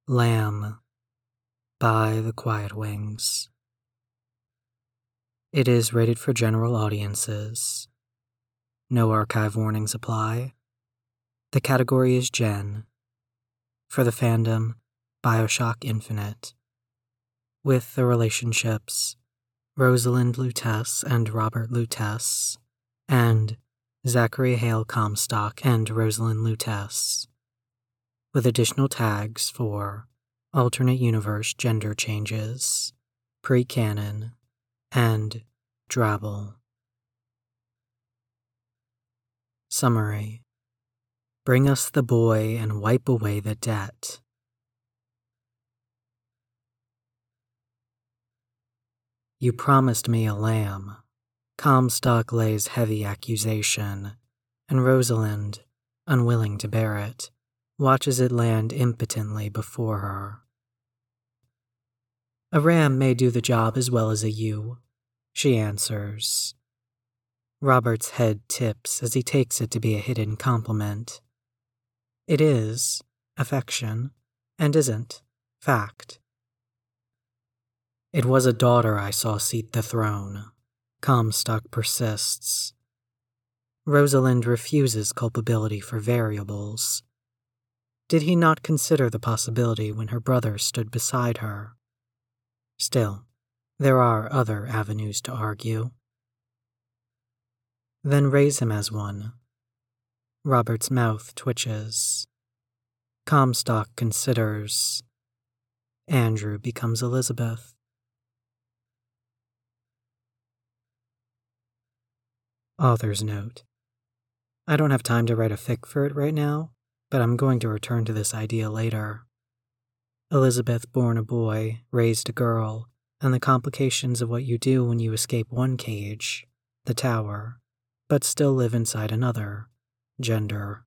Lamb by The Quiet Wings. It is rated for general audiences. No archive warnings apply. The category is Gen. For the fandom, BioShock Infinite. With the relationships Rosalind Lutece and Robert Lutece, and Zachary Hale Comstock and Rosalind Lutece, with additional tags for alternate universe gender changes, pre-canon, and Drabble. Summary: bring us the boy and wipe away the debt. You promised me a lamb. Comstock lays heavy accusation, and Rosalind, unwilling to bear it, watches it land impotently before her. A ram may do the job as well as a ewe, she answers. Robert's head tips as he takes it to be a hidden compliment. It is affection, and isn't fact. It was a daughter I saw seat the throne, Comstock persists. Rosalind refuses culpability for variables. Did he not consider the possibility when her brother stood beside her? Still, there are other avenues to argue. Then raise him as one. Robert's mouth twitches. Comstock considers. Andrew becomes Elizabeth. Author's note: I don't have time to write a fic for it right now, but I'm going to return to this idea later. Elizabeth born a boy, raised a girl, and the complications of what you do when you escape one cage, the tower, but still live inside another, gender.